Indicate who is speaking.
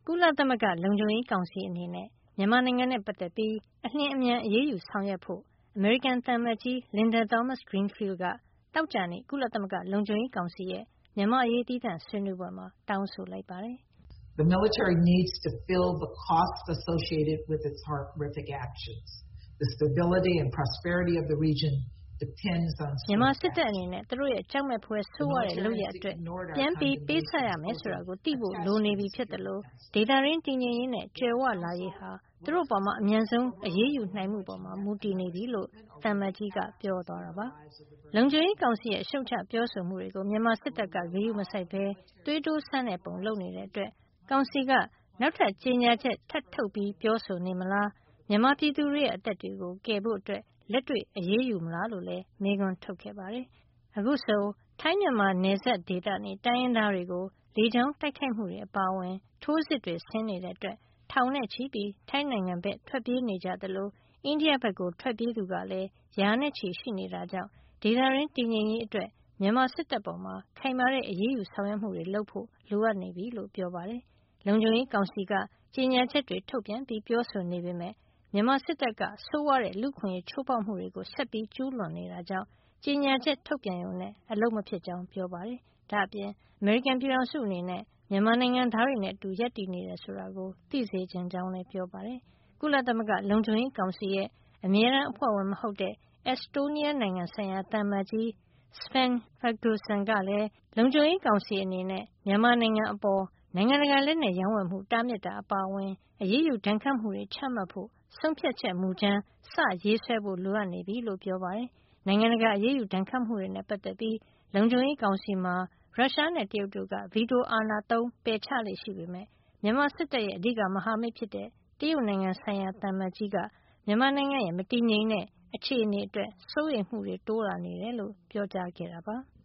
Speaker 1: ကုလသမဂ္ဂလုံခြုံရေးကောင်စီအနေနဲ့မြန်မာနိုင်ငံနဲ့ပတ်သက်ပြီးအလျင်အမြန်အရေးယူဆောင်ရွက်ဖို့အမေရိကန်သံအမတ်ကြီး Linda Thomas-Greenfield ကသောကြာနေ့ကုလသမဂ္ဂလုံခြုံရေးကောင်စီရဲ့မြန်မာအရေးသီးသန့်ဆွေးနွေးပွဲမှာတောင်းဆိုလိုက်ပါတယ်။
Speaker 2: The military needs to fill the costs associated with its horrific actions. The stability and prosperity of the region depends on
Speaker 1: မြန်မာစစ်တပ်အနေနဲ့သူတို့ရဲ့ကြောက်မဲ့ဖွယ်ဆိုးဝါးတဲ့လုပ်ရပ်အတွက်ပြန်ပြီးပေးဆပ်ရမယ်ဆိုတာကိုသိဖို့လိုနေပြီဖြစ်တယ်လို့ဒေသရင်းတည်ငြိမ်ရေးနဲ့ကြွယ်ဝလာရေးဟာသူတို့ပေါ်မှာအမြန်ဆုံးအရေးယူနိုင်မှုပေါ်မှာမူတည်နေပြီလို့သံအမတ်ကြီးကပြောသွားတာပါ။လုံခြုံရေးကောင်စီရဲ့အရှုတ်ချပြောဆိုမှုတွေကိုမြန်မာစစ်တပ်ကဂရုမစိုက်ဘဲသွေးတိုးဆန်းတဲ့ပုံလုပ်နေတဲ့အတွက်ကောင်စီကနောက်ထပ်ကြေညာချက်ထပ်ထုတ်ပြီးပြောဆိုနေမလားမြန်မာပြည်သူတွေရဲ့အသက်တွေကိုကယ်ဖို့အတွက်လက်တွေ့အရေးယူမလားလို့လည်းမေးခွန်းထုတ်ခဲ့ပါတယ်။အခုဆိုထိုင်းမြန်မာနယ်စပ်ဒေသနေတိုင်းရင်းသားတွေကိုလေကြောင်းတိုက်ခိုက်မှုတွေအပါအဝင်ထိုးစစ်တွေဆင်းနေတဲ့အတွက်ထောင်နဲ့ချီပြီးထိုင်းနိုင်ငံဘက်ထွက်ပြေးနေကြသလိုအိန္ဒိယဘက်ကိုထွက်ပြေးသူကလည်းရာနဲ့ချီရှိနေတာကြောင့်ဒေသရင်းတည်ငြိမ်ရေးအတွက်မြန်မာစစ်တပ်ပေါ်မှာခိုင်မာတဲ့အရေးယူဆောင်ရွက်မှုတွေလုပ်ဖို့လိုအပ်နေပြီလို့ပြောပါတယ်။လုံခြုံရေးကောင်စီကကြေညာချက်တွေထုတ်ပြန်ပြီးပြောဆိုနေပေမဲ့မြန်မာစစ်တပ်ကဆိုးဝါးတဲ့လူ့ခွင့်ရေးချိုးဖောက်မှုတွေကိုဆက်ပြီးကျူးလွန်နေတာကြောင့်ကြေညာချက်ထုတ်ပြန်ရုံနဲ့အလုပ်မဖြစ်ကြောင်းပြောပါတယ်။ဒါ့အပြင်အမေရိကန်ပြည်ထောင်စုအနေနဲ့မြန်မာနိုင်ငံသားတွေနဲ့အတူရပ်တည်နေတယ်ဆိုတာကိုသိစေချင်ကြောင်းလည်းပြောပါတယ်။ကုလသမဂ္ဂလုံခြုံရေးကောင်စီရဲ့အမြဲတမ်းအဖွဲ့ဝင်မဟုတ်တဲ့အက်စတိုးနီးယားနိုင်ငံဆိုင်ရာသံအမတ်ကြီး Sven Fagerholm ကလည်းလုံခြုံရေးကောင်စီအနေနဲ့မြန်မာနိုင်ငံအပေါ်နိုင်ငံတကာလက်နက်ရောင်းဝယ်မှုတားမြစ်တာအပါအဝင်အရေးယူဒဏ်ခတ်မှုတွေချမှတ်ဖို့ဆုံးဖြတ်ချက်မူကြမ်းစရေးဆွဲဖို့လိုအပ်နေပြီလို့ပြောပါတယ်။နိုင်ငံတကာအရေးယူဒဏ်ခတ်မှုတွေနဲ့ပတ်သက်ပြီးလုံခြုံရေးကောင်စီမှာရုရှားနဲ့တရုတ်တို့ကဗီတိုအာဏာသုံးပယ်ချလေ့ရှိပေမဲ့မြန်မာစစ်တပ်ရဲ့အဓိကမဟာမိတ်ဖြစ်တဲ့တရုတ်နိုင်ငံဆိုင်ရာသံအမတ်ကြီးကမြန်မာနိုင်ငံရဲ့မတည်ငြိမ်တဲ့အခြေအနေအတွက်စိုးရိမ်မှုတွေတိုးလာနေတယ်လို့ပြောကြားခဲ့တာပါ။